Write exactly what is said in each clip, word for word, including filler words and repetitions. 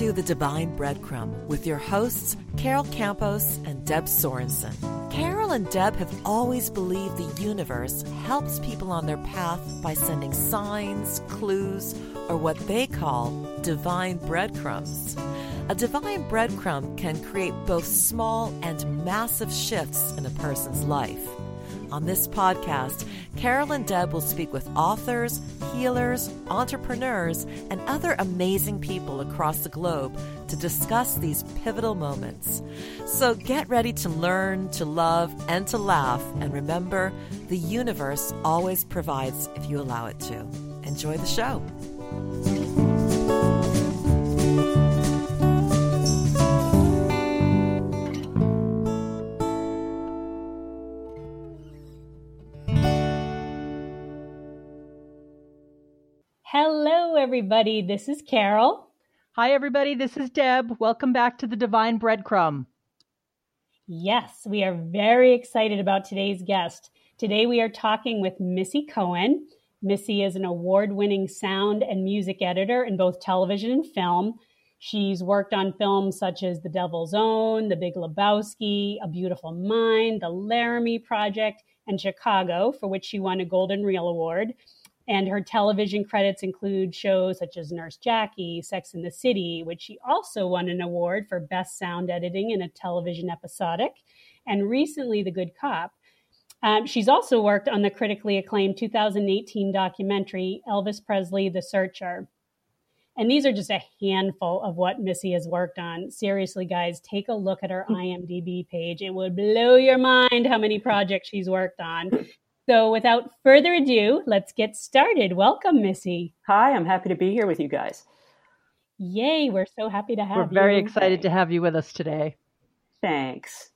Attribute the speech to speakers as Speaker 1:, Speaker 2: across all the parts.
Speaker 1: to The Divine Breadcrumb with your hosts, Carol Campos and Deb Sorensen. Carol and Deb have always believed the universe helps people on their path by sending signs, clues, or what they call divine breadcrumbs. A divine breadcrumb can create both small and massive shifts in a person's life. On this podcast, Carol and Deb will speak with authors, healers, entrepreneurs, and other amazing people across the globe to discuss these pivotal moments. So get ready to learn, to love, and to laugh. And remember, the universe always provides if you allow it to. Enjoy the show.
Speaker 2: Hello, everybody. This is Carol.
Speaker 3: Hi, everybody. This is Deb. Welcome back to the Divine Breadcrumb.
Speaker 2: Yes, we are very excited about today's guest. Today, we are talking with Missy Cohen. Missy is an award-winning sound and music editor in both television and film. She's worked on films such as The Devil's Own, The Big Lebowski, A Beautiful Mind, The Laramie Project, and Chicago, for which she won a Golden Reel Award. And her television credits include shows such as Nurse Jackie, Sex and the City, which she also won an award for Best Sound Editing in a Television Episodic, and recently The Good Cop. Um, she's also worked on the critically acclaimed two thousand eighteen documentary, Elvis Presley, The Searcher. And these are just a handful of what Missy has worked on. Seriously, guys, take a look at her I M D B page. It would blow your mind how many projects she's worked on. So without further ado, let's get started. Welcome, Missy.
Speaker 4: Hi, I'm happy to be here with you guys.
Speaker 2: Yay, we're so happy to have
Speaker 3: We're
Speaker 2: you.
Speaker 3: We're very excited to have you with us today.
Speaker 4: Thanks.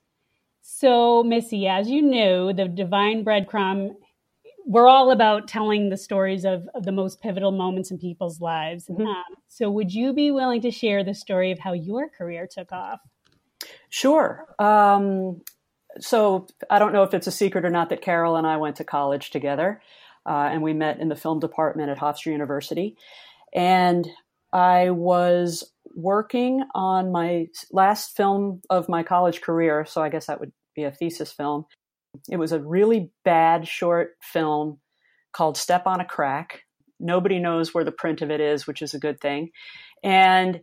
Speaker 2: So, Missy, as you know, the Divine Breadcrumb, we're all about telling the stories of, of the most pivotal moments in people's lives. Mm-hmm. Um, so would you be willing to share the story of how your career took off?
Speaker 4: Sure. Um, So I don't know if it's a secret or not that Carol and I went to college together, uh, and we met in the film department at Hofstra University. And I was working on my last film of my college career, so I guess that would be a thesis film. It was a really bad short film called Step on a Crack. Nobody knows where the print of it is, which is a good thing. And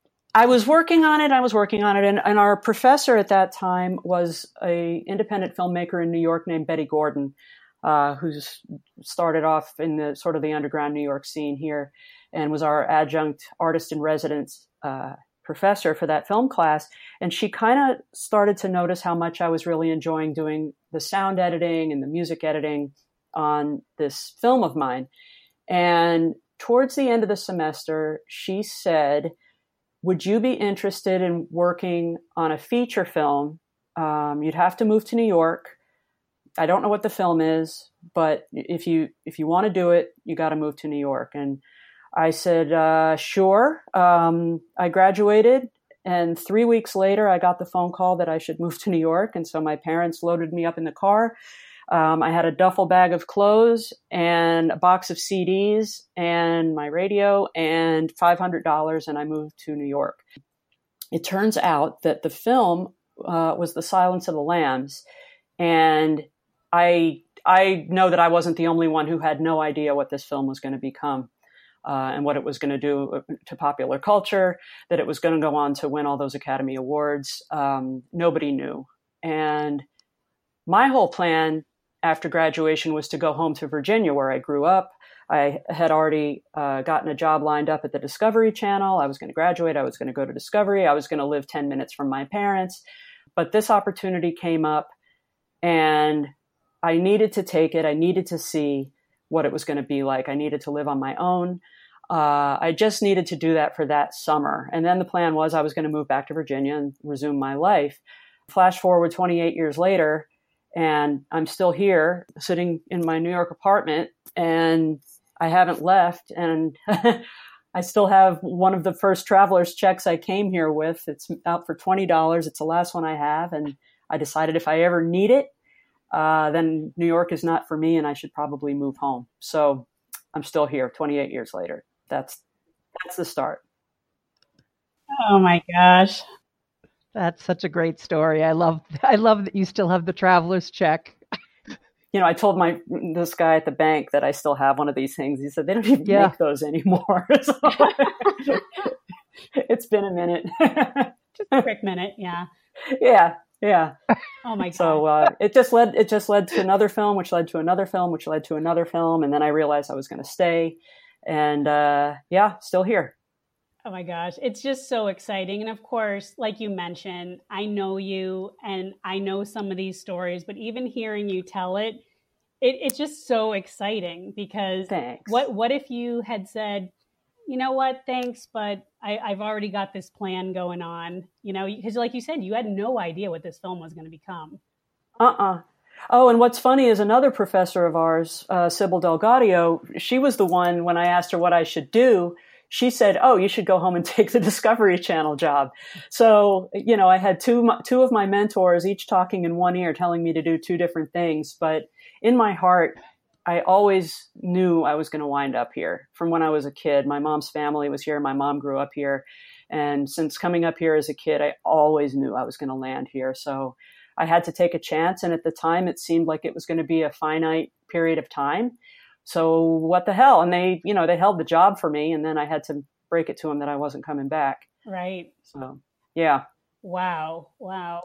Speaker 4: I was working on it, I was working on it, and, and our professor at that time was a independent filmmaker in New York named Betty Gordon, uh, who's started off in the sort of the underground New York scene here, and was our adjunct artist in residence uh, professor for that film class. And she kind of started to notice how much I was really enjoying doing the sound editing and the music editing on this film of mine. And towards the end of the semester, she said, would you be interested in working on a feature film? Um, you'd have to move to New York. I don't know what the film is, but if you if you want to do it, you got to move to New York. And I said, uh, sure. Um, I graduated, and three weeks later, I got the phone call that I should move to New York. And so my parents loaded me up in the car. Um, I had a duffel bag of clothes and a box of C Ds and my radio and five hundred dollars, and I moved to New York. It turns out that the film uh, was The Silence of the Lambs, and I I know that I wasn't the only one who had no idea what this film was going to become uh, and what it was going to do to popular culture, that it was going to go on to win all those Academy Awards. Um, nobody knew. And my whole plan after graduation was to go home to Virginia, where I grew up. I had already uh, gotten a job lined up at the Discovery Channel. I was going to graduate. I was going to go to Discovery. I was going to live ten minutes from my parents. But this opportunity came up, and I needed to take it. I needed to see what it was going to be like. I needed to live on my own. Uh, I just needed to do that for that summer. And then the plan was I was going to move back to Virginia and resume my life. Flash forward twenty-eight years later, and I'm still here sitting in my New York apartment, and I haven't left. And I still have one of the first traveler's checks I came here with. It's out for twenty dollars. It's the last one I have. And I decided if I ever need it, uh, then New York is not for me, and I should probably move home. So I'm still here twenty-eight years later. That's, that's the start.
Speaker 2: Oh my gosh.
Speaker 3: That's such a great story. I love I love that you still have the traveler's check.
Speaker 4: You know, I told my this guy at the bank that I still have one of these things. He said they don't even
Speaker 3: Yeah.
Speaker 4: make those anymore. So, it's been a minute.
Speaker 2: Just a quick minute, yeah.
Speaker 4: Yeah, yeah.
Speaker 2: Oh my god.
Speaker 4: So uh, it just led it just led to another film, which led to another film, which led to another film, and then I realized I was going to stay, and uh, yeah, still here.
Speaker 2: Oh my gosh, it's just so exciting. And of course, like you mentioned, I know you and I know some of these stories, but even hearing you tell it, it it's just so exciting because
Speaker 4: Thanks.
Speaker 2: what what if you had said, you know what, thanks, but I, I've already got this plan going on, you know, because like you said, you had no idea what this film was going to become.
Speaker 4: Uh-uh. Oh, and what's funny is another professor of ours, uh, Sybil Delgadio, she was the one, when I asked her what I should do, she said, oh, you should go home and take the Discovery Channel job. So, you know, I had two, two of my mentors, each talking in one ear, telling me to do two different things. But in my heart, I always knew I was going to wind up here from when I was a kid. My mom's family was here. My mom grew up here. And since coming up here as a kid, I always knew I was going to land here. So I had to take a chance. And at the time, it seemed like it was going to be a finite period of time. So what the hell? And they, you know, they held the job for me. And then I had to break it to them that I wasn't coming back.
Speaker 2: Right.
Speaker 4: So, yeah.
Speaker 2: Wow. Wow.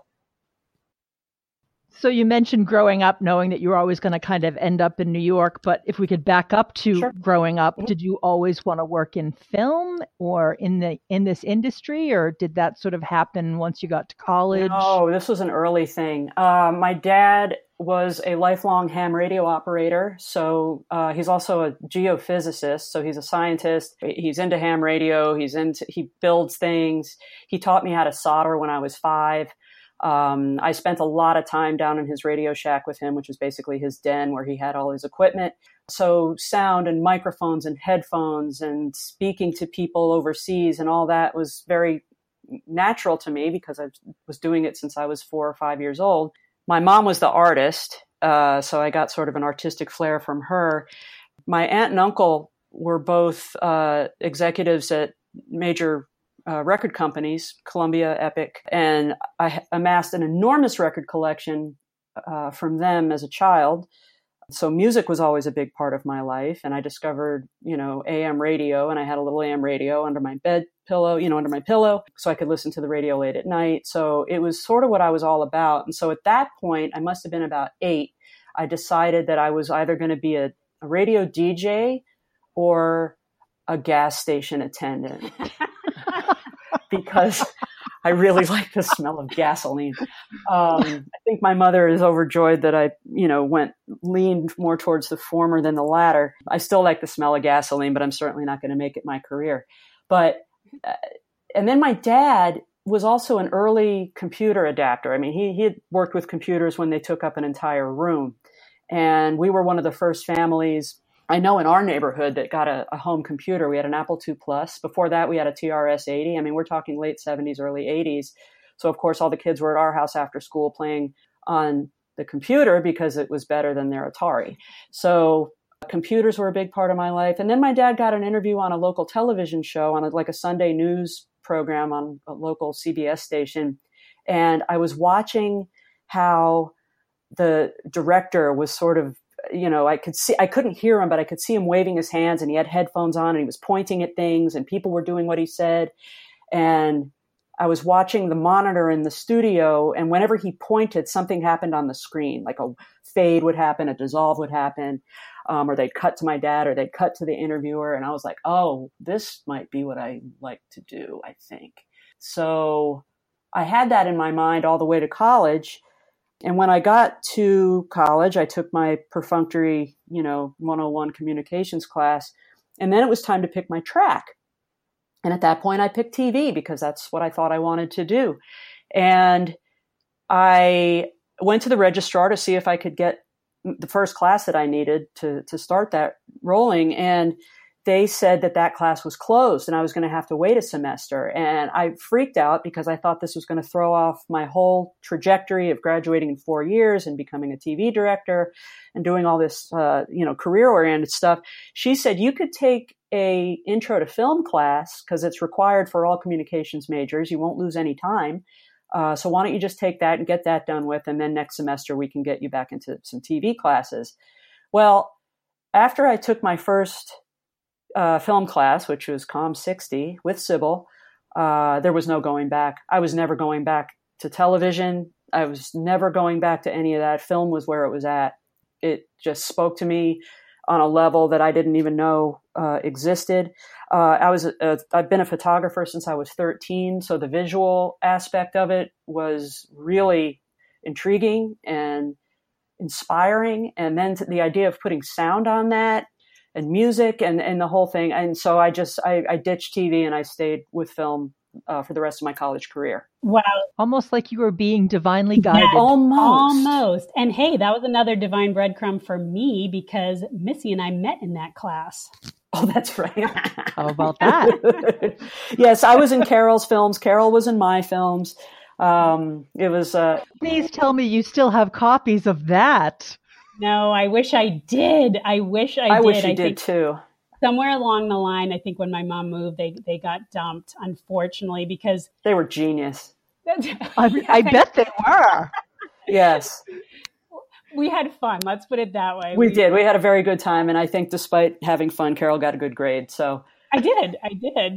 Speaker 3: So you mentioned growing up, knowing that you were always going to kind of end up in New York. But if we could back up to
Speaker 4: Sure.
Speaker 3: growing up,
Speaker 4: Mm-hmm.
Speaker 3: did you always want to work in film or in the in this industry, or did that sort of happen once you got to college?
Speaker 4: Oh, this was an early thing. Uh, my dad was a lifelong ham radio operator. So uh, he's also a geophysicist. So he's a scientist. He's into ham radio. He's into, he builds things. He taught me how to solder when I was five. Um, I spent a lot of time down in his Radio Shack with him, which was basically his den where he had all his equipment. So sound and microphones and headphones and speaking to people overseas and all that was very natural to me because I was doing it since I was four or five years old. My mom was the artist, uh, so I got sort of an artistic flair from her. My aunt and uncle were both uh, executives at major Uh, record companies, Columbia, Epic, and I amassed an enormous record collection uh, from them as a child. So music was always a big part of my life, and I discovered, you know, A M radio, and I had a little A M radio under my bed pillow, you know, under my pillow, so I could listen to the radio late at night. So it was sort of what I was all about. And so at that point, I must have been about eight, I decided that I was either going to be a, a radio D J or a gas station attendant. Because I really like the smell of gasoline. Um, I think my mother is overjoyed that I, you know, went leaned more towards the former than the latter. I still like the smell of gasoline, but I'm certainly not going to make it my career. But, uh, and then my dad was also an early computer adapter. I mean, he, he had worked with computers when they took up an entire room. And we were one of the first families I know in our neighborhood that got a, a home computer. We had an Apple two Plus. Before that, we had a T R S eighty. I mean, we're talking late seventies, early eighties. So, of course, all the kids were at our house after school playing on the computer because it was better than their Atari. So computers were a big part of my life. And then my dad got an interview on a local television show on a, like a Sunday news program on a local C B S station. And I was watching how the director was sort of, you know, I could see, I couldn't hear him, but I could see him waving his hands and he had headphones on and he was pointing at things and people were doing what he said. And I was watching the monitor in the studio, and whenever he pointed, something happened on the screen, like a fade would happen, a dissolve would happen, um, or they'd cut to my dad or they'd cut to the interviewer. And I was like, oh, this might be what I like to do, I think. So I had that in my mind all the way to college. And when I got to college, I took my perfunctory, you know, one oh one communications class. And then it was time to pick my track. And at that point, I picked T V because that's what I thought I wanted to do. And I went to the registrar to see if I could get the first class that I needed to, to start that rolling. And they said that that class was closed and I was going to have to wait a semester. And I freaked out because I thought this was going to throw off my whole trajectory of graduating in four years and becoming a T V director and doing all this, uh, you know, career-oriented stuff. She said, you could take a intro to film class because it's required for all communications majors. You won't lose any time. Uh, so why don't you just take that and get that done with? And then next semester we can get you back into some T V classes. Well, after I took my first Uh, film class, which was Com sixty with Sybil, uh, there was no going back. I was never going back to television. I was never going back to any of that. Film was where it was at. It just spoke to me on a level that I didn't even know uh, existed. Uh, I was, a, I've been a photographer since I was thirteen, so the visual aspect of it was really intriguing and inspiring. And then the idea of putting sound on that, and music and, and the whole thing. And so I just, I, I ditched T V and I stayed with film uh, for the rest of my college career.
Speaker 2: Wow.
Speaker 3: Almost like you were being divinely guided.
Speaker 2: Yeah,
Speaker 4: almost.
Speaker 2: Almost. And hey, that was another divine breadcrumb for me because Missy and I met in that class.
Speaker 4: Oh, that's right.
Speaker 3: How about that?
Speaker 4: Yes, I was in Carol's films. Carol was in my films. Um, it was... Uh,
Speaker 3: Please tell me you still have copies of that.
Speaker 2: No, I wish I did. I wish I,
Speaker 4: I
Speaker 2: did.
Speaker 4: wish you
Speaker 2: I
Speaker 4: did too.
Speaker 2: Somewhere along the line, I think when my mom moved, they they got dumped, unfortunately, because
Speaker 4: they were genius.
Speaker 3: I, I bet they were.
Speaker 4: Yes.
Speaker 2: We had fun. Let's put it that way.
Speaker 4: We, we did. We had a very good time. And I think despite having fun, Carol got a good grade. So
Speaker 2: I did. I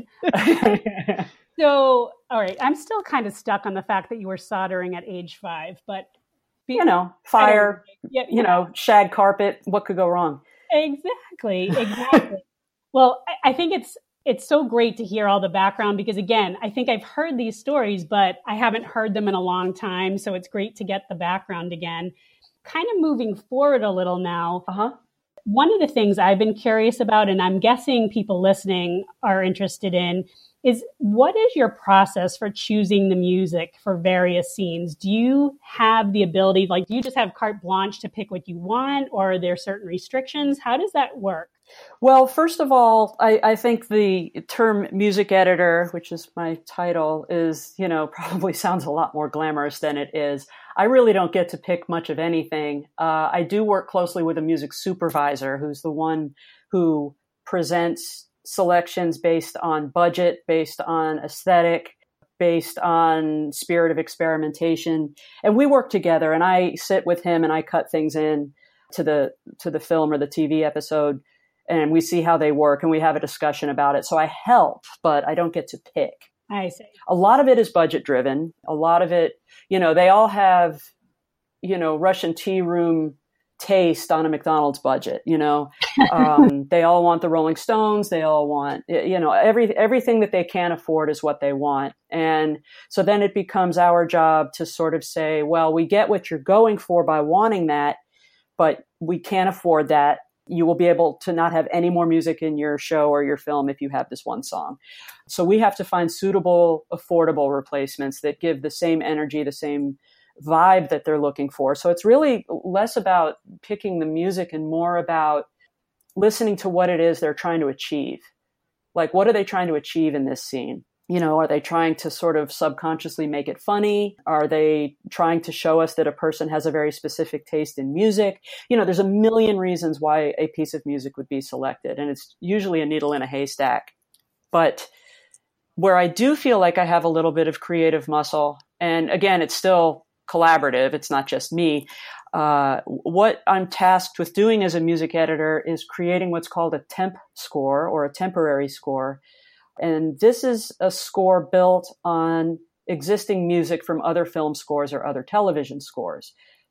Speaker 2: did. So, all right. I'm still kind of stuck on the fact that you were soldering at age five, but Be,
Speaker 4: you know, fire,
Speaker 2: yeah,
Speaker 4: you know, shag carpet. What could go wrong?
Speaker 2: Exactly. Exactly. Well, I, I think it's it's so great to hear all the background because, again, I think I've heard these stories, but I haven't heard them in a long time. So it's great to get the background again. Kind of moving forward a little now.
Speaker 4: Uh-huh.
Speaker 2: One of the things I've been curious about, and I'm guessing people listening are interested in, is what is your process for choosing the music for various scenes? Do you have the ability, like, do you just have carte blanche to pick what you want, or are there certain restrictions? How does that work?
Speaker 4: Well, first of all, I, I think the term music editor, which is my title, is, you know, probably sounds a lot more glamorous than it is. I really don't get to pick much of anything. Uh, I do work closely with a music supervisor, who's the one who presents selections based on budget, based on aesthetic, based on spirit of experimentation. And we work together, and I sit with him and I cut things in to the to the film or the T V episode, and we see how they work and we have a discussion about it. So I help, but I don't get to pick.
Speaker 2: I see.
Speaker 4: A lot of it is budget driven. A lot of it, you know, they all have, you know, Russian tea room taste on a McDonald's budget, you know. Um, they all want the Rolling Stones. They all want, you know, every everything that they can afford is what they want. And so then it becomes our job to sort of say, well, we get what you're going for by wanting that, but we can't afford that. You will be able to not have any more music in your show or your film if you have this one song. So we have to find suitable, affordable replacements that give the same energy, the same vibe that they're looking for. So it's really less about picking the music and more about listening to what it is they're trying to achieve. Like, what are they trying to achieve in this scene? You know, are they trying to sort of subconsciously make it funny? Are they trying to show us that a person has a very specific taste in music? You know, there's a million reasons why a piece of music would be selected, and it's usually a needle in a haystack. But where I do feel like I have a little bit of creative muscle, and again, it's still collaborative, it's not just me. Uh, what I'm tasked with doing as a music editor is creating what's called a temp score or a temporary score. And this is a score built on existing music from other film scores or other television scores.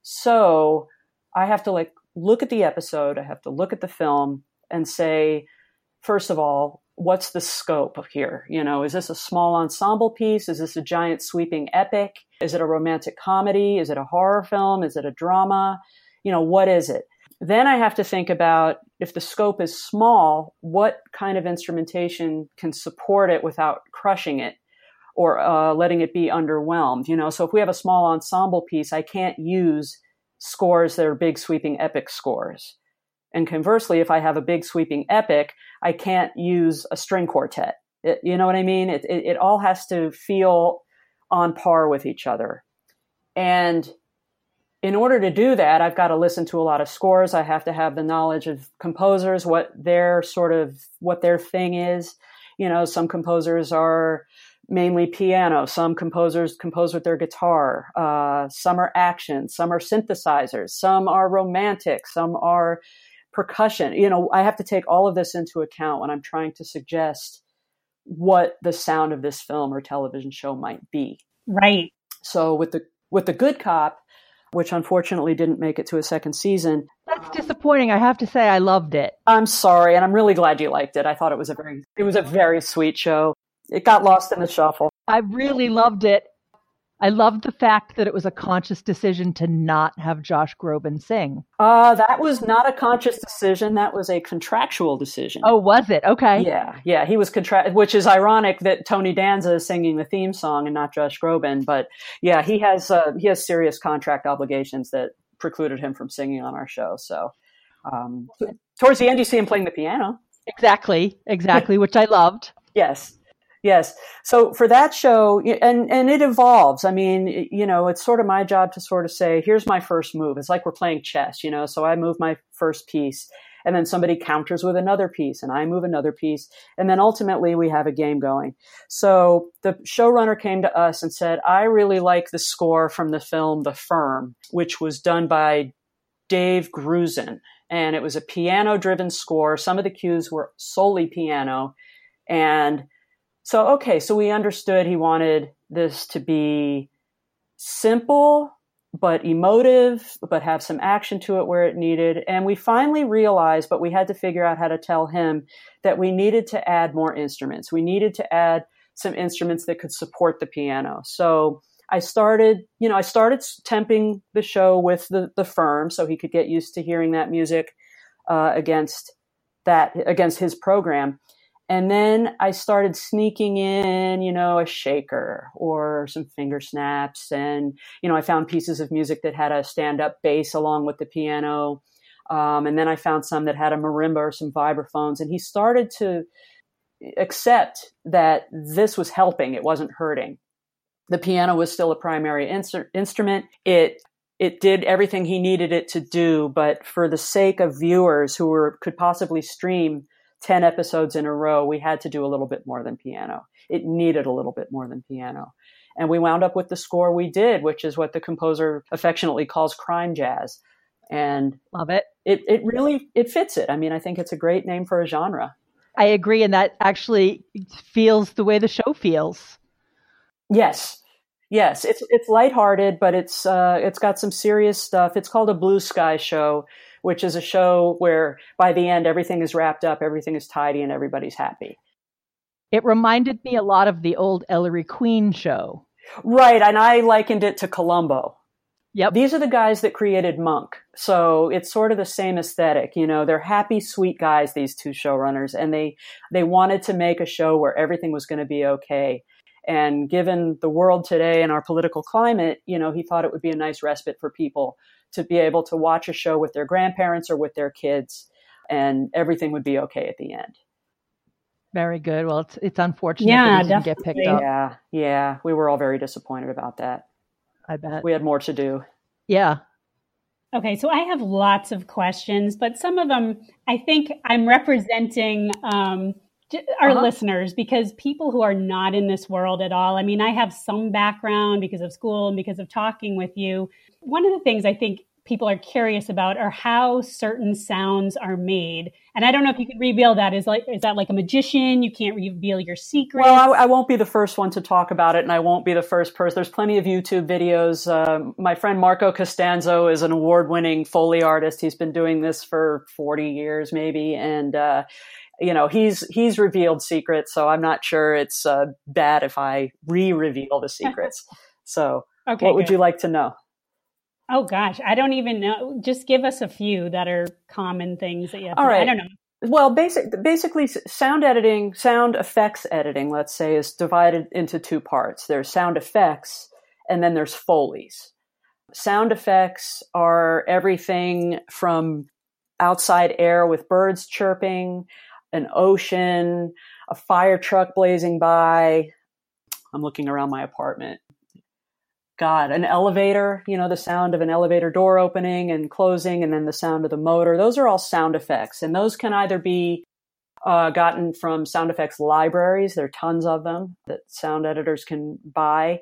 Speaker 4: So I have to like look at the episode, I have to look at the film and say, first of all, what's the scope of here? You know, is this a small ensemble piece? Is this a giant sweeping epic? Is it a romantic comedy? Is it a horror film? Is it a drama? You know, what is it? Then I have to think about, if the scope is small, what kind of instrumentation can support it without crushing it or uh, letting it be underwhelmed? You know, so if we have a small ensemble piece, I can't use scores that are big sweeping epic scores. And conversely, if I have a big sweeping epic, I can't use a string quartet. It, you know what I mean? It, it, it all has to feel on par with each other. And in order to do that, I've got to listen to a lot of scores. I have to have the knowledge of composers, what their sort of, what their thing is. You know, some composers are mainly piano. Some composers compose with their guitar. Uh, some are action. Some are synthesizers. Some are romantic. Some are percussion. You know, I have to take all of this into account when I'm trying to suggest what the sound of this film or television show might be.
Speaker 2: Right.
Speaker 4: So with the, with the Good Cop, which unfortunately didn't make it to a second season.
Speaker 3: That's disappointing. I have to say I loved it.
Speaker 4: I'm sorry, and I'm really glad you liked it. I thought it was a very it was a very sweet show. It got lost in the shuffle.
Speaker 3: I really loved it. I loved the fact that it was a conscious decision to not have Josh Groban sing.
Speaker 4: Uh, that was not a conscious decision. That was a contractual decision.
Speaker 3: Oh, was it? Okay.
Speaker 4: Yeah, yeah. He was contract, which is ironic that Tony Danza is singing the theme song and not Josh Groban. But yeah, he has uh, he has serious contract obligations that precluded him from singing on our show. So um, towards the end, you see him playing the piano.
Speaker 3: Exactly, exactly, which I loved.
Speaker 4: Yes. Yes. So for that show, and, and it evolves. I mean, you know, it's sort of my job to sort of say, here's my first move. It's like we're playing chess, you know, so I move my first piece and then somebody counters with another piece and I move another piece. And then ultimately we have a game going. So the showrunner came to us and said, I really like the score from the film The Firm, which was done by Dave Grusin. And it was a piano driven score. Some of the cues were solely piano. And So, okay, so we understood he wanted this to be simple, but emotive, but have some action to it where it needed. And we finally realized, but we had to figure out how to tell him that we needed to add more instruments. We needed to add some instruments that could support the piano. So I started, you know, I started temping the show with the, the Firm so he could get used to hearing that music uh, against that, against his program. And then I started sneaking in, you know, a shaker or some finger snaps. And, you know, I found pieces of music that had a stand-up bass along with the piano. Um, and then I found some that had a marimba or some vibraphones. And he started to accept that this was helping. It wasn't hurting. The piano was still a primary instru- instrument. It it did everything he needed it to do. But for the sake of viewers who were could possibly stream ten episodes in a row, we had to do a little bit more than piano. It needed a little bit more than piano. And we wound up with the score we did, which is what the composer affectionately calls crime jazz. And
Speaker 3: love it.
Speaker 4: It, it really, it fits it. I mean, I think it's a great name for a genre.
Speaker 3: I agree. And that actually feels the way the show feels.
Speaker 4: Yes. Yes. It's, it's lighthearted, but it's, uh, it's got some serious stuff. It's called a Blue Sky show, which is a show where by the end, everything is wrapped up, everything is tidy, and everybody's happy.
Speaker 3: It reminded me a lot of the old Ellery Queen show.
Speaker 4: Right, and I likened it to Columbo.
Speaker 3: Yep.
Speaker 4: These are the guys that created Monk. So it's sort of the same aesthetic. You know, they're happy, sweet guys, these two showrunners, and they, they wanted to make a show where everything was going to be okay. And given the world today and our political climate, you know, he thought it would be a nice respite for people to be able to watch a show with their grandparents or with their kids, and everything would be okay at the end.
Speaker 3: Very good. Well, it's it's unfortunate
Speaker 2: yeah,
Speaker 3: that it didn't get picked up.
Speaker 4: Yeah, yeah. We were all very disappointed about that.
Speaker 3: I bet.
Speaker 4: We had more to do.
Speaker 3: Yeah.
Speaker 2: Okay, so I have lots of questions, but some of them, I think I'm representing um, our uh-huh. listeners, because people who are not in this world at all, I mean, I have some background because of school and because of talking with you. One of the things I think people are curious about are how certain sounds are made. And I don't know if you could reveal that. Is like, is that like a magician? You can't reveal your secrets?
Speaker 4: Well, I, I won't be the first one to talk about it, and I won't be the first person. There's plenty of YouTube videos. Um, my friend Marco Costanzo is an award-winning Foley artist. He's been doing this for forty years maybe. And, uh, you know, he's he's revealed secrets, so I'm not sure it's uh, bad if I re-reveal the secrets. So okay, what would good. you like to know?
Speaker 2: Oh, gosh, I don't even know. Just give us a few that are common things that you have to
Speaker 4: All right.
Speaker 2: I don't know.
Speaker 4: Well, basic, basically, sound editing, sound effects editing, let's say, is divided into two parts. There's sound effects, and then there's Foleys. Sound effects are everything from outside air with birds chirping, an ocean, a fire truck blazing by. I'm looking around my apartment. God, an elevator, you know, the sound of an elevator door opening and closing, and then the sound of the motor. Those are all sound effects. And those can either be uh, gotten from sound effects libraries. There are tons of them that sound editors can buy.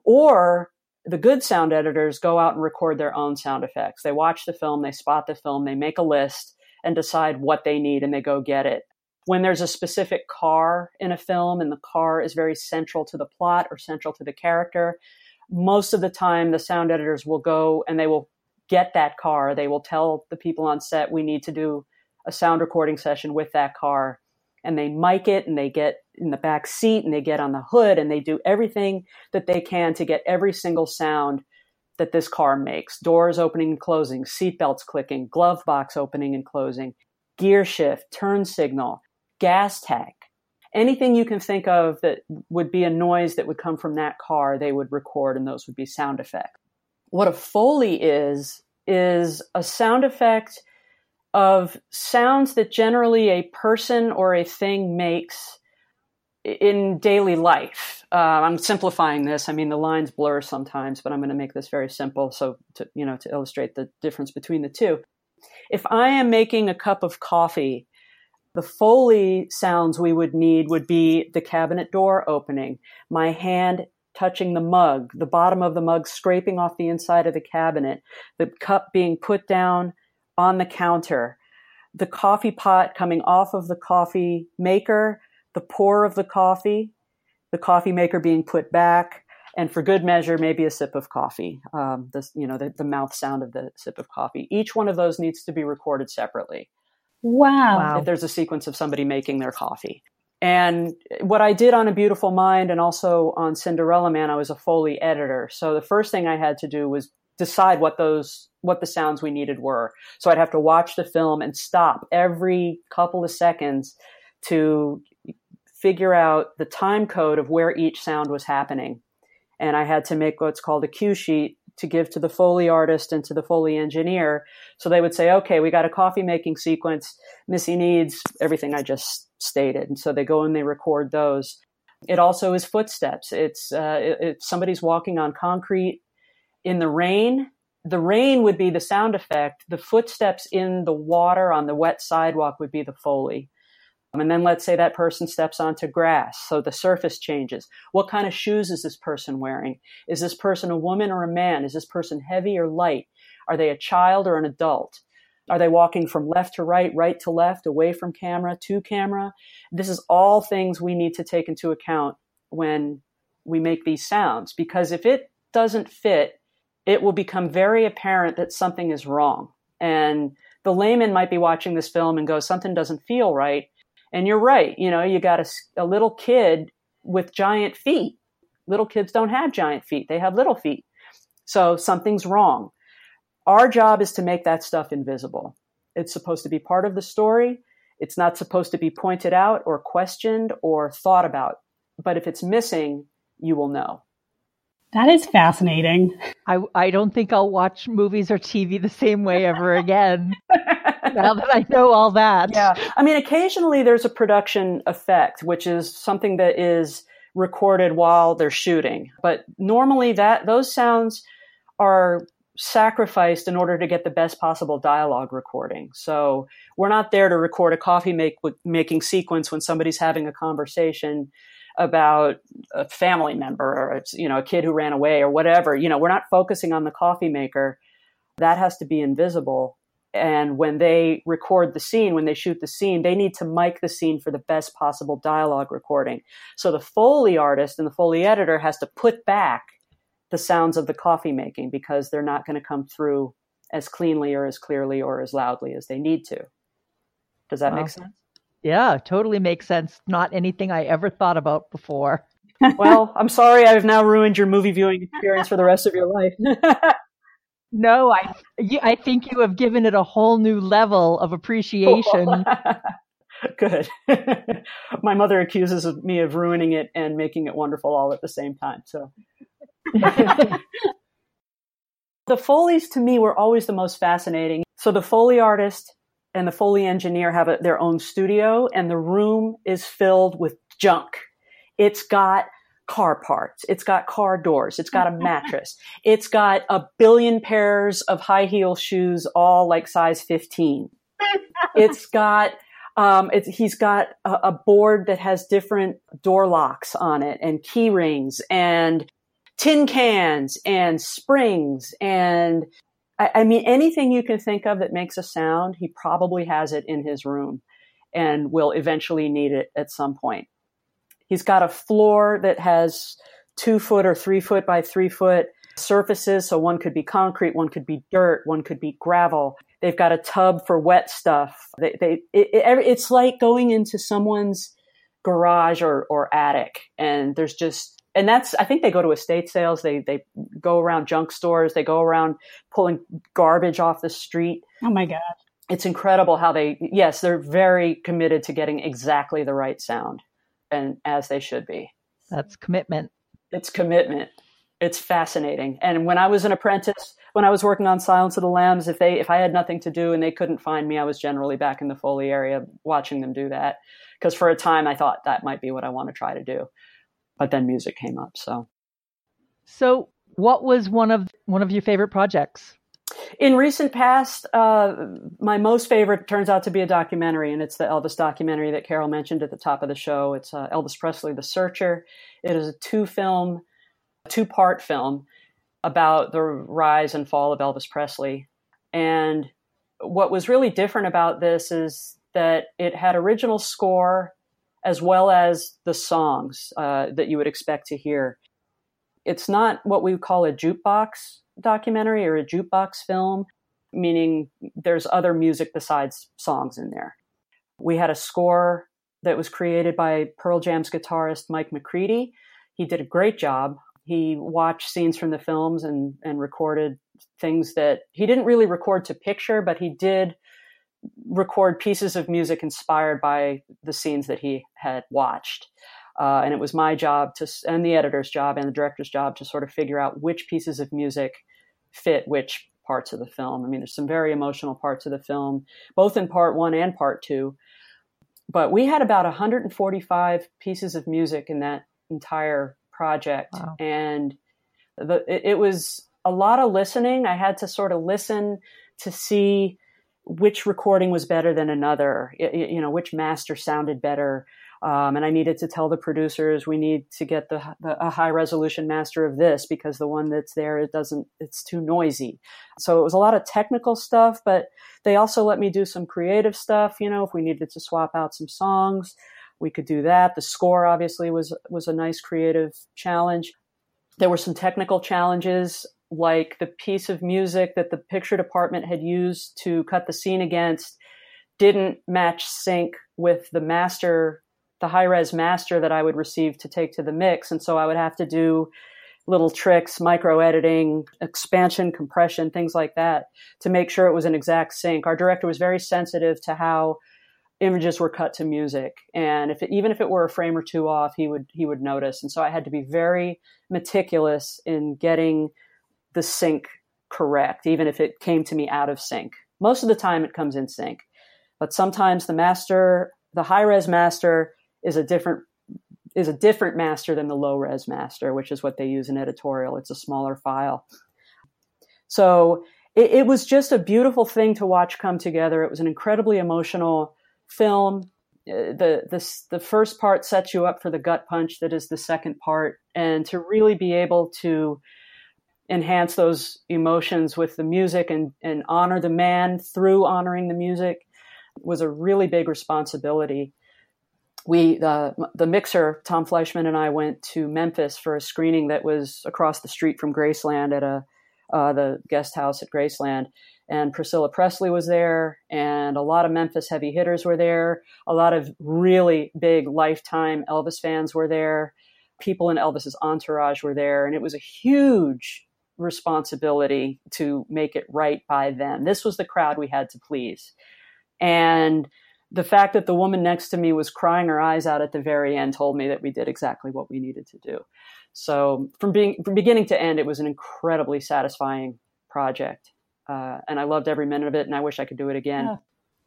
Speaker 4: Or the good sound editors go out and record their own sound effects. They watch the film, they spot the film, they make a list and decide what they need, and they go get it. When there's a specific car in a film and the car is very central to the plot or central to the character, most of the time the sound editors will go and they will get that car. They will tell the people on set, we need to do a sound recording session with that car. And they mic it, and they get in the back seat, and they get on the hood, and they do everything that they can to get every single sound that this car makes. Doors opening and closing, seatbelts clicking, glove box opening and closing, gear shift, turn signal, gas tank. Anything you can think of that would be a noise that would come from that car, they would record, and those would be sound effects. What a Foley is, is a sound effect of sounds that generally a person or a thing makes in daily life. Uh, I'm simplifying this. I mean, the lines blur sometimes, but I'm going to make this very simple. So, to, you know, to illustrate the difference between the two. If I am making a cup of coffee, the Foley sounds we would need would be the cabinet door opening, my hand touching the mug, the bottom of the mug scraping off the inside of the cabinet, the cup being put down on the counter, the coffee pot coming off of the coffee maker, the pour of the coffee, the coffee maker being put back, and for good measure, maybe a sip of coffee, um, this, you know, the, the mouth sound of the sip of coffee. Each one of those needs to be recorded separately.
Speaker 2: Wow.
Speaker 3: Wow.
Speaker 4: If there's a sequence of somebody making their coffee. And what I did on A Beautiful Mind and also on Cinderella Man, I was a Foley editor. So the first thing I had to do was decide what those, what the sounds we needed were. So I'd have to watch the film and stop every couple of seconds to figure out the time code of where each sound was happening. And I had to make what's called a cue sheet to give to the Foley artist and to the Foley engineer. So they would say, okay, we got a coffee making sequence. Missy needs everything I just stated. And so they go and they record those. It also is footsteps. It's, uh, if somebody's walking on concrete in the rain, the rain would be the sound effect. The footsteps in the water on the wet sidewalk would be the Foley. And then let's say that person steps onto grass. So the surface changes. What kind of shoes is this person wearing? Is this person a woman or a man? Is this person heavy or light? Are they a child or an adult? Are they walking from left to right, right to left, away from camera, to camera? This is all things we need to take into account when we make these sounds, because if it doesn't fit, it will become very apparent that something is wrong. And the layman might be watching this film and go, something doesn't feel right. And you're right. You know, you got a, a little kid with giant feet. Little kids don't have giant feet. They have little feet. So something's wrong. Our job is to make that stuff invisible. It's supposed to be part of the story. It's not supposed to be pointed out or questioned or thought about. But if it's missing, you will know.
Speaker 2: That is fascinating.
Speaker 3: I, I don't think I'll watch movies or T V the same way ever again. Now that I know all that.
Speaker 4: Yeah. I mean, occasionally there's a production effect, which is something that is recorded while they're shooting. But normally that those sounds are sacrificed in order to get the best possible dialogue recording. So we're not there to record a coffee make, making sequence when somebody's having a conversation about a family member or, you know, a kid who ran away or whatever. You know, we're not focusing on the coffee maker. That has to be invisible. And when they record the scene, when they shoot the scene, they need to mic the scene for the best possible dialogue recording. So the Foley artist and the Foley editor has to put back the sounds of the coffee making because they're not going to come through as cleanly or as clearly or as loudly as they need to. Does that
Speaker 3: Wow.
Speaker 4: make sense?
Speaker 3: Yeah, totally makes sense. Not anything I ever thought about before.
Speaker 4: Well, I'm sorry I've now ruined your movie viewing experience for the rest of your life.
Speaker 3: No, I you, I think you have given it a whole new level of appreciation.
Speaker 4: Good. My mother accuses me of ruining it and making it wonderful all at the same time. So the Foleys to me were always the most fascinating. So the Foley artist and the Foley engineer have a, their own studio, and the room is filled with junk. It's got car parts. It's got car doors. It's got a mattress. It's got a billion pairs of high heel shoes, all like size fifteen. It's got, um, it's, he's got a, a board that has different door locks on it and key rings and tin cans and springs. And I, I mean, anything you can think of that makes a sound, he probably has it in his room and will eventually need it at some point. He's got a floor that has two foot or three foot by three foot surfaces. So one could be concrete, one could be dirt, one could be gravel. They've got a tub for wet stuff. They, they, it, it, it's like going into someone's garage or, or attic. And there's just, and that's, I think they go to estate sales. They, they go around junk stores. They go around pulling garbage off the street.
Speaker 2: Oh my God.
Speaker 4: It's incredible how they, yes, they're very committed to getting exactly the right sound. And as they should be.
Speaker 3: That's commitment.
Speaker 4: It's commitment. It's fascinating. And when I was an apprentice, when I was working on Silence of the Lambs, if they, if I had nothing to do and they couldn't find me, I was generally back in the Foley area watching them do that. Because for a time I thought that might be what I want to try to do. But then music came up. So,
Speaker 3: so what was one of one of your favorite projects?
Speaker 4: In recent past, uh, my most favorite turns out to be a documentary, and it's the Elvis documentary that Carol mentioned at the top of the show. It's uh, Elvis Presley, The Searcher. It is a two-film, two-part film about the rise and fall of Elvis Presley. And what was really different about this is that it had original score as well as the songs uh, that you would expect to hear. It's not what we call a jukebox documentary or a jukebox film, meaning there's other music besides songs in there. We had a score that was created by Pearl Jam's guitarist Mike McCready. He did a great job. He watched scenes from the films and, and recorded things that he didn't really record to picture, but he did record pieces of music inspired by the scenes that he had watched. Uh, and it was my job to, and the editor's job and the director's job to sort of figure out which pieces of music fit which parts of the film. I mean, there's some very emotional parts of the film, both in part one and part two. But we had about one hundred forty-five pieces of music in that entire project. Wow. And the, it, it was a lot of listening. I had to sort of listen to see which recording was better than another, you, you know, which master sounded better. Um, and I needed to tell the producers, we need to get the, the a high resolution master of this because the one that's there, it doesn't, it's too noisy. So it was a lot of technical stuff, but they also let me do some creative stuff. You know, if we needed to swap out some songs, we could do that. The score obviously was, was a nice creative challenge. There were some technical challenges, like the piece of music that the picture department had used to cut the scene against didn't match sync with the master, the high-res master that I would receive to take to the mix. And so I would have to do little tricks, micro-editing, expansion, compression, things like that to make sure it was an exact sync. Our director was very sensitive to how images were cut to music. And if it, even if it were a frame or two off, he would he would notice. And so I had to be very meticulous in getting the sync correct, even if it came to me out of sync. Most of the time it comes in sync. But sometimes the master, the high-res master, is a different is a different master than the low-res master, which is what they use in editorial. It's a smaller file. So it, it was just a beautiful thing to watch come together. It was an incredibly emotional film. The, the, the first part sets you up for the gut punch that is the second part. And to really be able to enhance those emotions with the music and, and honor the man through honoring the music was a really big responsibility. We, uh, the mixer, Tom Fleischman, and I went to Memphis for a screening that was across the street from Graceland at a uh, the guest house at Graceland. And Priscilla Presley was there, and a lot of Memphis heavy hitters were there. A lot of really big lifetime Elvis fans were there. People in Elvis's entourage were there, and it was a huge responsibility to make it right by them. This was the crowd we had to please. And the fact that the woman next to me was crying her eyes out at the very end told me that we did exactly what we needed to do. So from being from beginning to end, it was an incredibly satisfying project. Uh, and I loved every minute of it, and I wish I could do it again.
Speaker 2: Oh,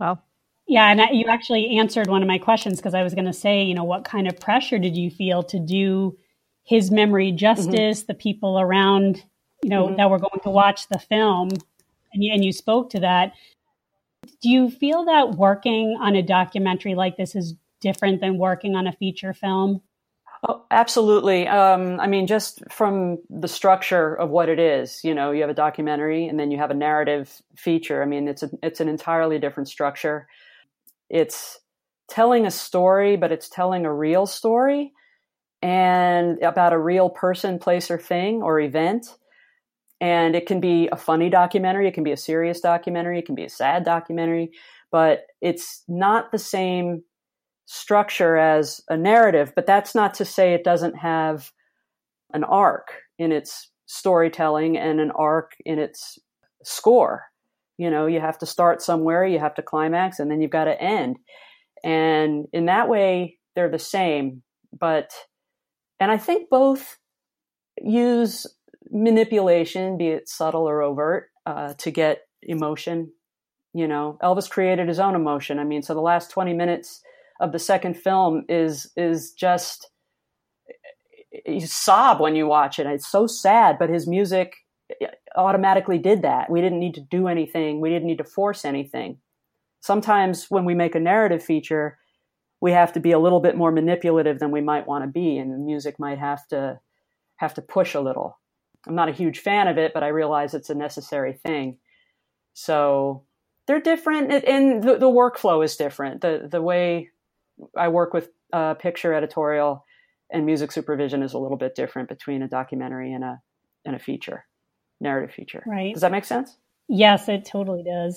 Speaker 3: Wow.
Speaker 2: Yeah, and I, you actually answered one of my questions because I was going to say, you know, what kind of pressure did you feel to do his memory justice, mm-hmm. the people around, you know, mm-hmm. that were going to watch the film, and you, and you spoke to that. Do you feel that working on a documentary like this is different than working on a feature film?
Speaker 4: Oh, absolutely. Um, I mean, just from the structure of what it is, you know, you have a documentary and then you have a narrative feature. I mean, it's a, it's an entirely different structure. It's telling a story, but it's telling a real story and about a real person, place, or thing or event. And it can be a funny documentary. It can be a serious documentary. It can be a sad documentary, but it's not the same structure as a narrative. But that's not to say it doesn't have an arc in its storytelling and an arc in its score. You know, you have to start somewhere, you have to climax, and then you've got to end. And in that way, they're the same. But, and I think both use manipulation, be it subtle or overt, uh, to get emotion. You know, Elvis created his own emotion. I mean, so the last twenty minutes of the second film is, is just, you sob when you watch it. It's so sad, but his music automatically did that. We didn't need to do anything. We didn't need to force anything. Sometimes when we make a narrative feature, we have to be a little bit more manipulative than we might want to be, and the music might have to have to push a little. I'm not a huge fan of it, but I realize it's a necessary thing. So they're different, and the, the workflow is different. The the way I work with uh, picture editorial and music supervision is a little bit different between a documentary and a and a feature. Narrative feature.
Speaker 2: Right.
Speaker 4: Does that make sense?
Speaker 2: Yes, it totally does.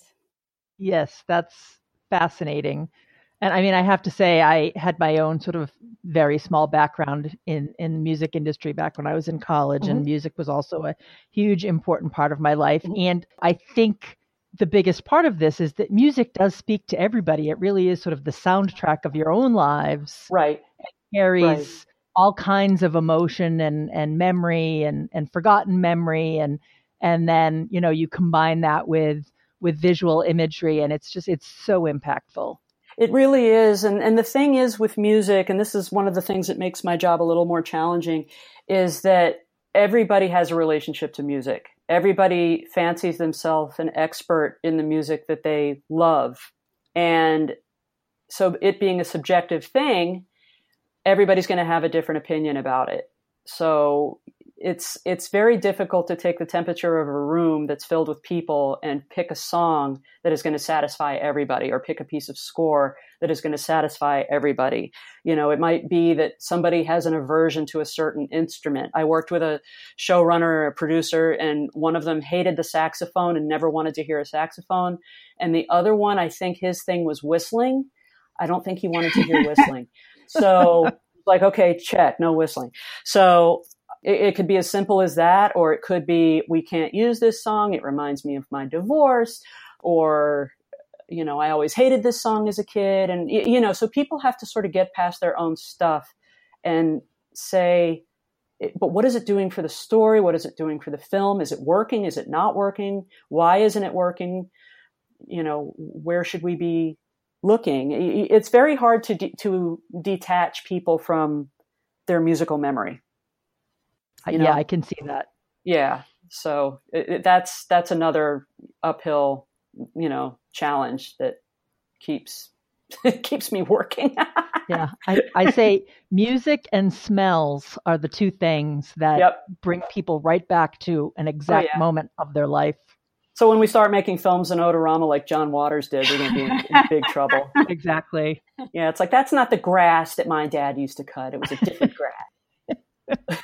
Speaker 3: Yes, that's fascinating. And I mean, I have to say, I had my own sort of very small background in, in the music industry back when I was in college, mm-hmm. and music was also a huge, important part of my life. Mm-hmm. And I think the biggest part of this is that music does speak to everybody. It really is sort of the soundtrack of your own lives.
Speaker 4: Right.
Speaker 3: It carries
Speaker 4: right.
Speaker 3: all kinds of emotion and, and memory and, and forgotten memory. And, and then, you know, you combine that with, with visual imagery, and it's just, it's so impactful.
Speaker 4: It really is. And, and the thing is with music, and this is one of the things that makes my job a little more challenging, is that everybody has a relationship to music. Everybody fancies themselves an expert in the music that they love. And so it being a subjective thing, everybody's going to have a different opinion about it. So it's it's very difficult to take the temperature of a room that's filled with people and pick a song that is going to satisfy everybody, or pick a piece of score that is going to satisfy everybody. You know, it might be that somebody has an aversion to a certain instrument. I worked with a showrunner, a producer, and one of them hated the saxophone and never wanted to hear a saxophone. And the other one, I think his thing was whistling. I don't think he wanted to hear whistling. So like, okay, check, no whistling. So it, it could be as simple as that, or it could be, we can't use this song. It reminds me of my divorce, or, you know, I always hated this song as a kid. And, you know, so people have to sort of get past their own stuff and say, but what is it doing for the story? What is it doing for the film? Is it working? Is it not working? Why isn't it working? You know, where should we be looking? It's very hard to de- to detach people from their musical memory.
Speaker 3: You know? Yeah, I can see that.
Speaker 4: Yeah, so it, it, that's that's another uphill, you know, challenge that keeps keeps me working.
Speaker 3: Yeah, I, I say music and smells are the two things that yep. bring people right back to an exact oh, yeah. moment of their life.
Speaker 4: So when we start making films in Odorama like John Waters did, we're going to be in, in big trouble.
Speaker 3: Exactly.
Speaker 4: Yeah, it's like, that's not the grass that my dad used to cut. It was a different grass.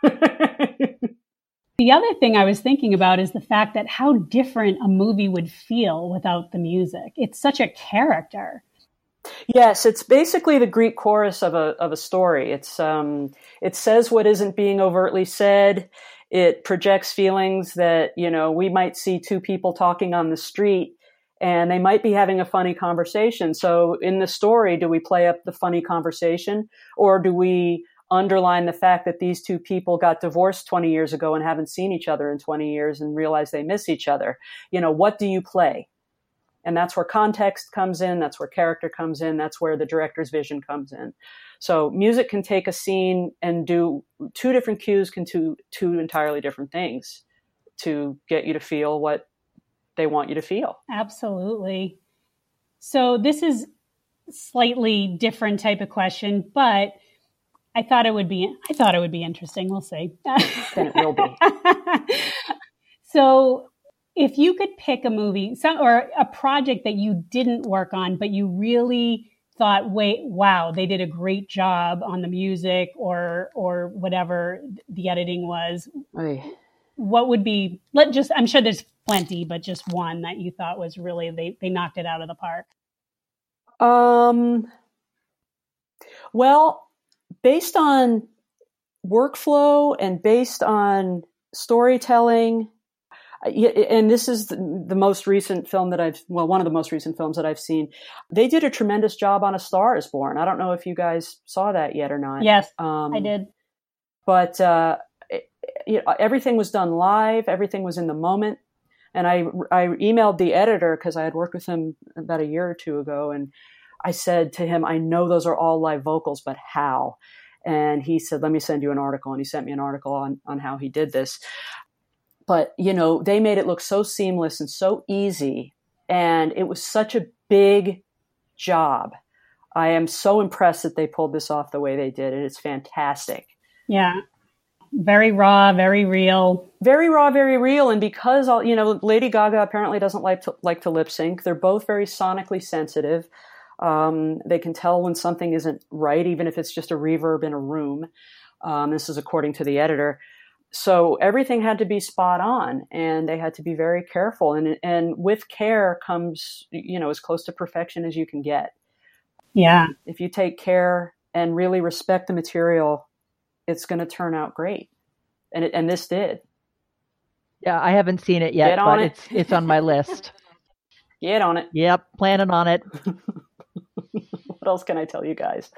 Speaker 2: The other thing I was thinking about is the fact that how different a movie would feel without the music. It's such a character.
Speaker 4: Yes, it's basically the Greek chorus of a of a story. It's um, it says what isn't being overtly said. It projects feelings that, you know, we might see two people talking on the street and they might be having a funny conversation. So in the story, do we play up the funny conversation, or do we underline the fact that these two people got divorced twenty years ago and haven't seen each other in twenty years and realize they miss each other? You know, what do you play? And that's where context comes in. That's where character comes in. That's where the director's vision comes in. So music can take a scene and do two different cues can do two entirely different things to get you to feel what they want you to feel.
Speaker 2: Absolutely. So this is slightly different type of question, but I thought it would be, I thought it would be interesting. We'll see.
Speaker 4: Then it will be.
Speaker 2: So if you could pick a movie some, or a project that you didn't work on, but you really thought, wait, wow, they did a great job on the music or, or whatever the editing was.
Speaker 4: Oy.
Speaker 2: What would be, let just, I'm sure there's plenty, but just one that you thought was really, they, they knocked it out of the park.
Speaker 4: Um, well, based on workflow and based on storytelling, and this is the most recent film that I've, well, one of the most recent films that I've seen. They did a tremendous job on A Star Is Born. I don't know if you guys saw that yet or not.
Speaker 2: Yes,
Speaker 4: um,
Speaker 2: I did.
Speaker 4: But uh, it, you know, everything was done live. Everything was in the moment. And I, I emailed the editor because I had worked with him about a year or two ago. And I said to him, I know those are all live vocals, but how? And he said, let me send you an article. And he sent me an article on, on how he did this. But, you know, they made it look so seamless and so easy. And it was such a big job. I am so impressed that they pulled this off the way they did. And it's fantastic.
Speaker 2: Yeah. Very raw, very real.
Speaker 4: Very raw, very real. And because, all, you know, Lady Gaga apparently doesn't like to, like to lip sync. They're both very sonically sensitive. Um, they can tell when something isn't right, even if it's just a reverb in a room. Um, this is according to the editor. So everything had to be spot on, and they had to be very careful. And and with care comes, you know, as close to perfection as you can get.
Speaker 2: Yeah. If
Speaker 4: you take care and really respect the material, it's going to turn out great. And it, and this did.
Speaker 3: Yeah, I haven't seen it yet, but it. it's it's on my list.
Speaker 4: Get on it.
Speaker 3: Yep, planning on it.
Speaker 4: What else can I tell you guys?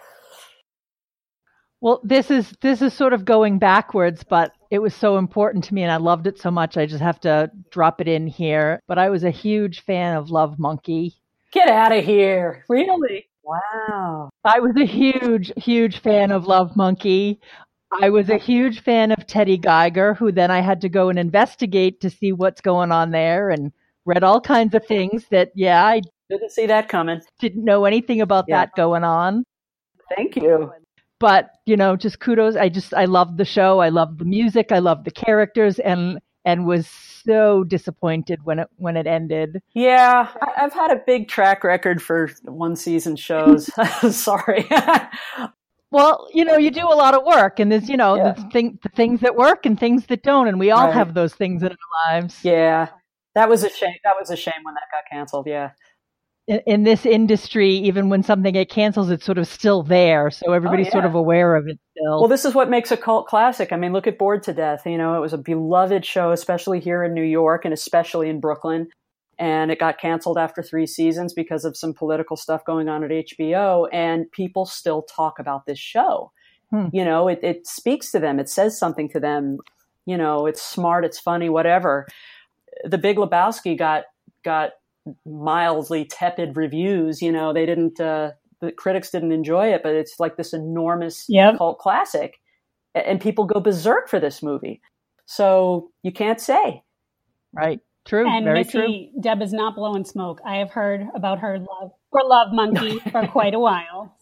Speaker 3: Well, this is this is sort of going backwards, but it was so important to me and I loved it so much. I just have to drop it in here. But I was a huge fan of Love Monkey.
Speaker 4: Get out of here. Really? Wow.
Speaker 3: I was a huge, huge fan of Love Monkey. I was a huge fan of Teddy Geiger, who then I had to go and investigate to see what's going on there and read all kinds of things that, yeah, I
Speaker 4: didn't see that coming.
Speaker 3: Didn't know anything about yeah. that going on.
Speaker 4: Thank you.
Speaker 3: But, you know, just kudos. I just, I loved the show. I loved the music. I loved the characters and, and was so disappointed when it, when it ended.
Speaker 4: Yeah. I've had a big track record for one season shows. Sorry.
Speaker 3: Well, you know, you do a lot of work and there's, you know, yeah. the, thing, the things that work and things that don't. And we all right. have those things in our lives.
Speaker 4: Yeah. That was a shame. That was a shame when that got canceled. Yeah.
Speaker 3: In, in this industry, even when something gets canceled, it's sort of still there. So everybody's oh, yeah. sort of aware of it still.
Speaker 4: Well, this is what makes a cult classic. I mean, look at Bored to Death. You know, it was a beloved show, especially here in New York and especially in Brooklyn. And it got canceled after three seasons because of some political stuff going on at H B O. And people still talk about this show. Hmm. You know, it, it speaks to them. It says something to them. You know, it's smart, it's funny, whatever. The Big Lebowski got got mildly tepid reviews. You know, they didn't, uh, the critics didn't enjoy it, but it's like this enormous yep. cult classic. And people go berserk for this movie. So you can't say.
Speaker 3: Right. True.
Speaker 2: And
Speaker 3: Very
Speaker 2: Missy,
Speaker 3: true.
Speaker 2: Deb is not blowing smoke. I have heard about her love for Love Monkey for quite a while.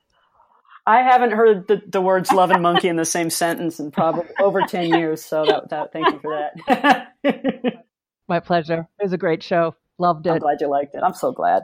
Speaker 4: I haven't heard the, the words love and monkey in the same sentence in probably over ten years. So that, that thank you for that.
Speaker 3: My pleasure. It was a great show. Loved it.
Speaker 4: I'm glad you liked it. I'm so glad.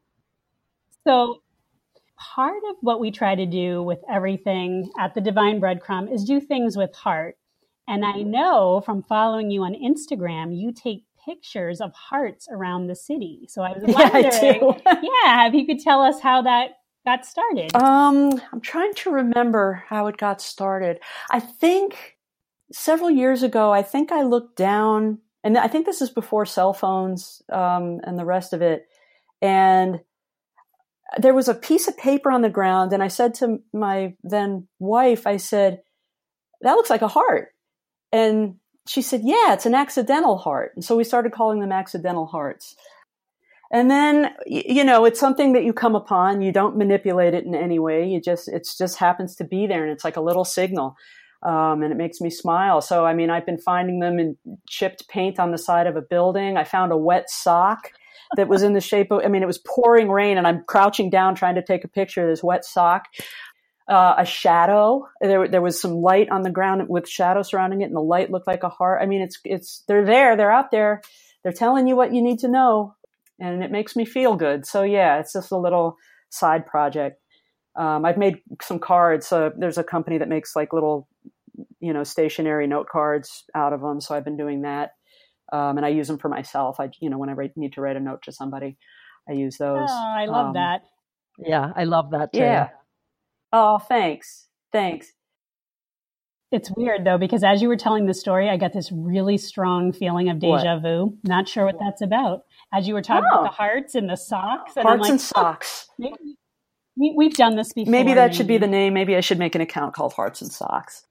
Speaker 2: So part of what we try to do with everything at the Divine Breadcrumb is do things with heart. And I know from following you on Instagram, you take pictures of hearts around the city. So I was wondering,
Speaker 4: yeah, I
Speaker 2: yeah, if you could tell us how that got started.
Speaker 4: Um, I'm trying to remember how it got started. I think several years ago, I think I looked down, and I think this is before cell phones um, and the rest of it. And there was a piece of paper on the ground, and I said to my then wife, I said, that looks like a heart. And she said, yeah, it's an accidental heart. And so we started calling them accidental hearts. And then, you know, it's something that you come upon. You don't manipulate it in any way. You just, it just happens to be there, and it's like a little signal. Um, and it makes me smile. So, I mean, I've been finding them in chipped paint on the side of a building. I found a wet sock that was in the shape of, I mean, it was pouring rain, and I'm crouching down trying to take a picture of this wet sock. Uh, a shadow. There, there was some light on the ground with shadow surrounding it, and the light looked like a heart. I mean, it's, it's, they're there, they're out there. They're telling you what you need to know, and it makes me feel good. So yeah, it's just a little side project. Um, I've made some cards. So there's a company that makes like little, you know, stationary note cards out of them. So I've been doing that. Um, and I use them for myself. I, you know, when I write, need to write a note to somebody, I use those.
Speaker 2: Oh, I love
Speaker 4: um,
Speaker 2: that.
Speaker 3: Yeah, I love that too.
Speaker 4: Yeah. Oh, thanks. Thanks.
Speaker 2: It's weird though, because as you were telling the story, I got this really strong feeling of deja
Speaker 4: What?
Speaker 2: vu. Not sure what that's about. As you were talking
Speaker 4: Oh.
Speaker 2: about the hearts and the socks. And I'm
Speaker 4: Hearts
Speaker 2: like,
Speaker 4: and socks.
Speaker 2: oh, maybe we, we've done this before.
Speaker 4: Maybe that should be the name. Maybe I should make an account called Hearts and Socks.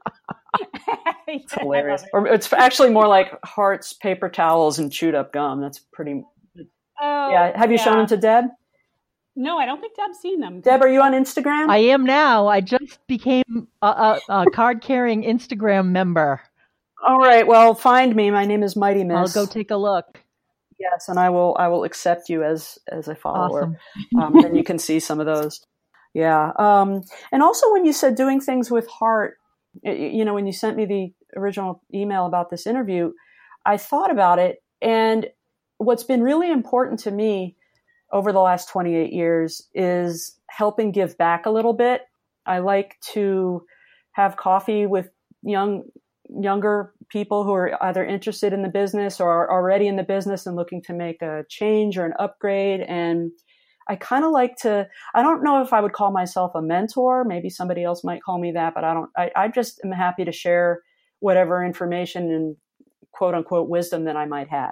Speaker 4: It's hilarious. Or it's actually more like hearts, paper towels, and chewed up gum. That's pretty.
Speaker 2: Oh,
Speaker 4: Yeah. Have you
Speaker 2: yeah.
Speaker 4: shown them to Deb?
Speaker 2: No, I don't think Deb's seen them.
Speaker 4: Deb, are you on Instagram?
Speaker 3: I am now. I just became a, a, a card-carrying Instagram member.
Speaker 4: All right. Well, find me. My name is Mighty Miss.
Speaker 3: I'll go take a look.
Speaker 4: Yes, and I will. I will accept you as as a follower.
Speaker 3: Awesome.
Speaker 4: Um, then you can see some of those. Yeah. Um, and also, when you said doing things with heart, you know, when you sent me the original email about this interview, I thought about it. And what's been really important to me over the last twenty-eight years is helping give back a little bit. I like to have coffee with young, younger people who are either interested in the business or are already in the business and looking to make a change or an upgrade. And I kind of like to, I don't know if I would call myself a mentor. Maybe somebody else might call me that, but I don't, I, I just am happy to share whatever information and quote unquote wisdom that I might have.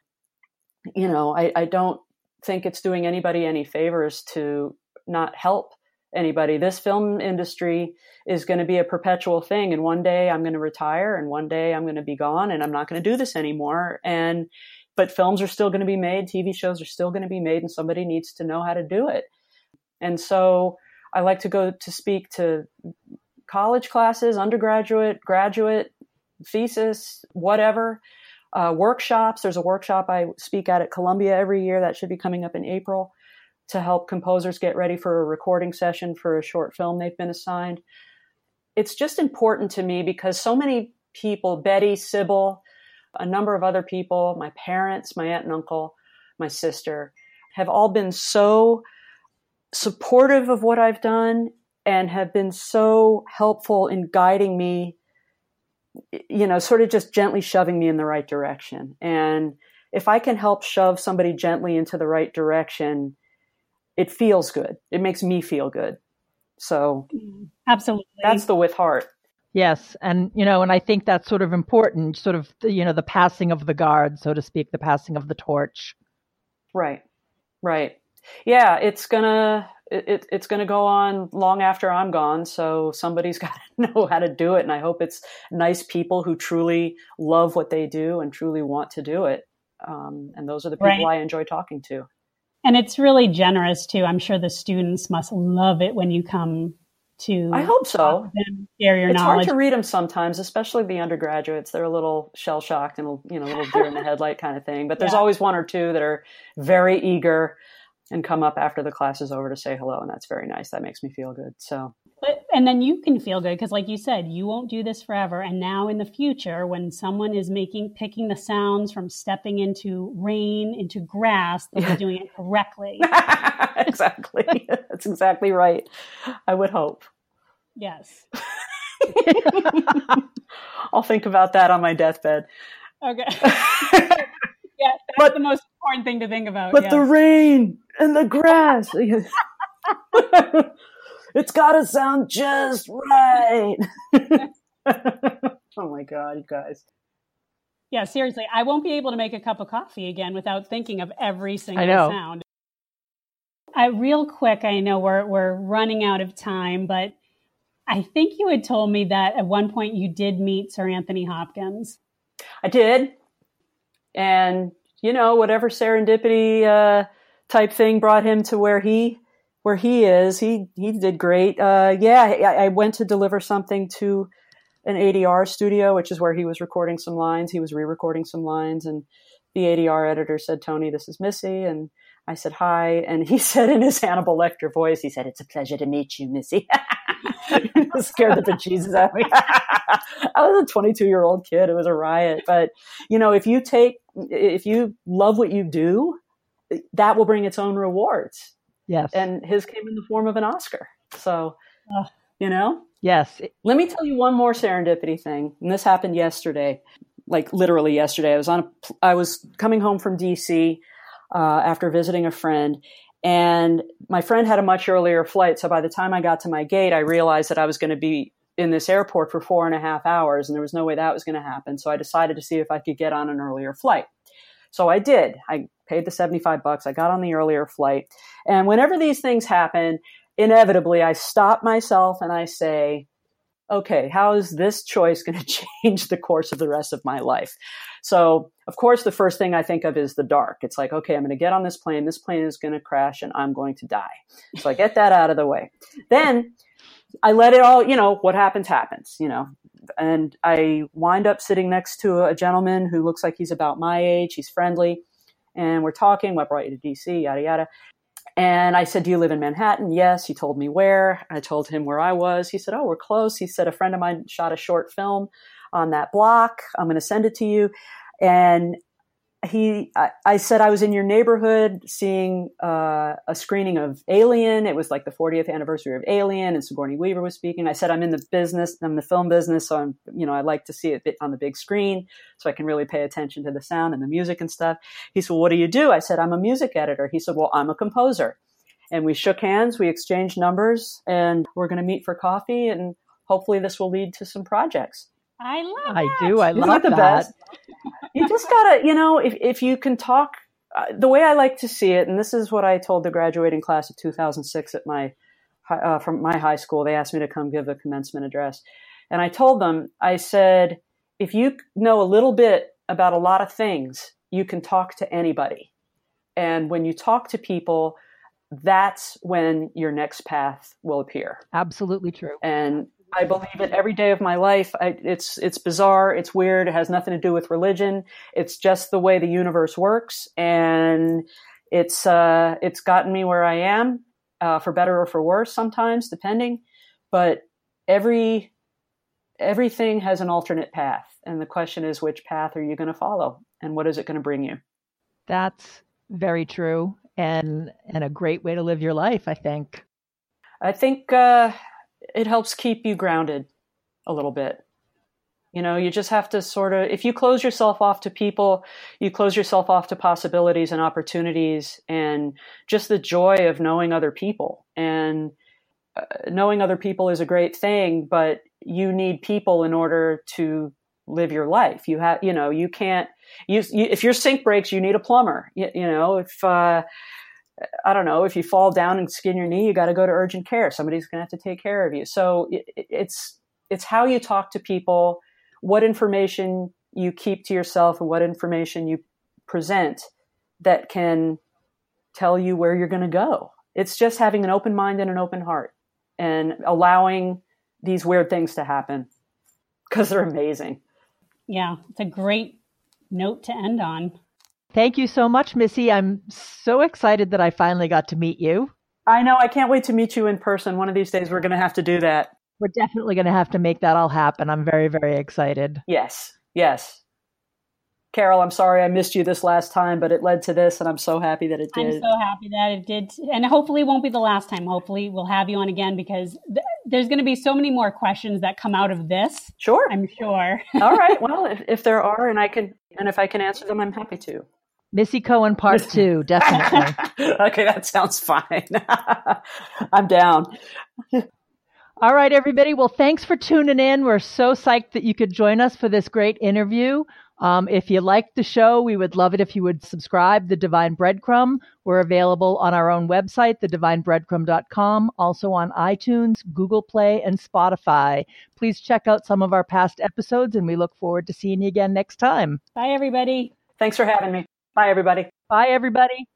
Speaker 4: You know, I, I don't think it's doing anybody any favors to not help anybody. This film industry is going to be a perpetual thing. And one day I'm going to retire, and one day I'm going to be gone, and I'm not going to do this anymore. And, but films are still going to be made. T V shows are still going to be made, and somebody needs to know how to do it. And so I like to go to speak to college classes, undergraduate, graduate, thesis, whatever, uh, workshops. There's a workshop I speak at at Columbia every year that should be coming up in April to help composers get ready for a recording session for a short film they've been assigned. It's just important to me because so many people, Betty, Sybil, a number of other people, my parents, my aunt and uncle, my sister, have all been so supportive of what I've done and have been so helpful in guiding me, you know, sort of just gently shoving me in the right direction. And if I can help shove somebody gently into the right direction, it feels good. It makes me feel good. So
Speaker 2: absolutely,
Speaker 4: that's the with heart.
Speaker 3: Yes. And, you know, and I think that's sort of important, sort of, you know, the passing of the guard, so to speak, the passing of the torch.
Speaker 4: Right. Right. Yeah. It's gonna, it, it's going to go on long after I'm gone. So somebody's got to know how to do it. And I hope it's nice people who truly love what they do and truly want to do it. Um, and those are the people
Speaker 2: Right.
Speaker 4: I enjoy talking to.
Speaker 2: And it's really generous too. I'm sure the students must love it when you come to.
Speaker 4: I hope so.
Speaker 2: Them, share your
Speaker 4: It's
Speaker 2: knowledge.
Speaker 4: hard to read them sometimes, especially the undergraduates. They're a little shell shocked and, you know, a little deer in the headlight kind of thing. But there's
Speaker 2: Yeah.
Speaker 4: always one or two that are very eager and come up after the class is over to say hello. And that's very nice. That makes me feel good. So.
Speaker 2: But, and then you can feel good because, like you said, you won't do this forever. And now in the future, when someone is making, picking the sounds from stepping into rain, into grass, they'll be doing it correctly.
Speaker 4: Exactly. That's exactly right. I would hope.
Speaker 2: Yes.
Speaker 4: I'll think about that on my deathbed.
Speaker 2: Okay. Yeah, that's
Speaker 4: But-
Speaker 2: the most important thing to think about.
Speaker 4: But
Speaker 2: yes.
Speaker 4: the rain and the grass, it's got to sound just right. Oh my God, you guys.
Speaker 2: Yeah, seriously, I won't be able to make a cup of coffee again without thinking of every single
Speaker 3: I know.
Speaker 2: sound. I real quick, I know we're we're running out of time, but I think you had told me that at one point you did meet Sir Anthony Hopkins.
Speaker 4: I did. And you know, whatever serendipity uh, type thing brought him to where he where he is. He he did great. Uh, yeah, I, I went to deliver something to an A D R studio, which is where he was recording some lines. He was re-recording some lines, and the A D R editor said, "Tony, this is Missy." And I said, "Hi." And he said in his Hannibal Lecter voice, he said, "It's a pleasure to meet you, Missy." It scared the bejesus out of me. I was a twenty-two-year-old kid. It was a riot. But, you know, if you take, if you love what you do, that will bring its own rewards.
Speaker 3: Yes.
Speaker 4: And his came in the form of an Oscar. So, uh, you know?
Speaker 3: Yes.
Speaker 4: Let me tell you one more serendipity thing. And this happened yesterday, like literally yesterday. I was on, a, I was coming home from D C uh, after visiting a friend, and my friend had a much earlier flight. So by the time I got to my gate, I realized that I was going to be in this airport for four and a half hours, and there was no way that was going to happen. So I decided to see if I could get on an earlier flight. So I did. I paid the seventy-five bucks. I got on the earlier flight. And whenever these things happen, inevitably I stop myself and I say, okay, how is this choice going to change the course of the rest of my life? So, of course, the first thing I think of is the dark. It's like, okay, I'm going to get on this plane. This plane is going to crash and I'm going to die. So I get that out of the way. Then I let it all, you know, what happens, happens, you know. And I wind up sitting next to a gentleman who looks like he's about my age. He's friendly. And we're talking, what brought you to D C, yada, yada. And I said, do you live in Manhattan? Yes. He told me where. I told him where I was. He said, oh, we're close. He said, a friend of mine shot a short film on that block. I'm going to send it to you. And he, I, I said, I was in your neighborhood seeing uh, a screening of Alien. It was like the fortieth anniversary of Alien, and Sigourney Weaver was speaking. I said, I'm in the business, I'm in the film business. So I'm, you know, I like to see it on the big screen so I can really pay attention to the sound and the music and stuff. He said, well, what do you do? I said, I'm a music editor. He said, well, I'm a composer. And we shook hands, we exchanged numbers, and we're going to meet for coffee. And hopefully this will lead to some projects.
Speaker 2: I love
Speaker 3: I
Speaker 2: that.
Speaker 3: do. I
Speaker 4: Isn't
Speaker 3: love
Speaker 4: that the
Speaker 3: that.
Speaker 4: best? You just gotta, you know, if, if you can talk, uh, the way I like to see it, and this is what I told the graduating class of two thousand six at my, uh, from my high school. They asked me to come give a commencement address. And I told them, I said, if you know a little bit about a lot of things, you can talk to anybody. And when you talk to people, that's when your next path will appear.
Speaker 3: Absolutely true.
Speaker 4: And I believe it every day of my life. I, it's it's bizarre. It's weird. It has nothing to do with religion. It's just the way the universe works, and it's uh, it's gotten me where I am, uh, for better or for worse, sometimes depending. But every everything has an alternate path, and the question is, which path are you going to follow, and what is it going to bring you?
Speaker 3: That's very true, and and a great way to live your life, I think.
Speaker 4: I think. Uh, It helps keep you grounded a little bit. You know, you just have to sort of, if you close yourself off to people, you close yourself off to possibilities and opportunities and just the joy of knowing other people. And uh, knowing other people is a great thing, but you need people in order to live your life. You have, you know, you can't, you, you if your sink breaks, you need a plumber. You, you know, if, uh, I don't know, if you fall down and skin your knee, you got to go to urgent care. Somebody's going to have to take care of you. So it, it's it's how you talk to people, what information you keep to yourself, and what information you present that can tell you where you're going to go. It's just having an open mind and an open heart and allowing these weird things to happen because they're amazing.
Speaker 2: Yeah, it's a great note to end on.
Speaker 3: Thank you so much, Missy. I'm so excited that I finally got to meet you.
Speaker 4: I know. I can't wait to meet you in person. One of these days, we're going to have to do that.
Speaker 3: We're definitely going to have to make that all happen. I'm very, very excited.
Speaker 4: Yes. Yes. Carol, I'm sorry I missed you this last time, but it led to this, and I'm so happy that it did.
Speaker 2: I'm so happy that it did. And hopefully it won't be the last time. Hopefully we'll have you on again because th- there's going to be so many more questions that come out of this.
Speaker 4: Sure.
Speaker 2: I'm sure.
Speaker 4: All right. Well, if, if there are, and I can, and if I can answer them, I'm happy to.
Speaker 3: Missy Cohen part two, definitely.
Speaker 4: Okay, that sounds fine. I'm down.
Speaker 3: All right, everybody. Well, thanks for tuning in. We're so psyched that you could join us for this great interview. Um, if you liked the show, we would love it if you would subscribe to The Divine Breadcrumb. We're available on our own website, the divine breadcrumb dot com, also on iTunes, Google Play, and Spotify. Please check out some of our past episodes, and we look forward to seeing you again next time.
Speaker 2: Bye, everybody.
Speaker 4: Thanks for having me. Bye, everybody.
Speaker 3: Bye, everybody.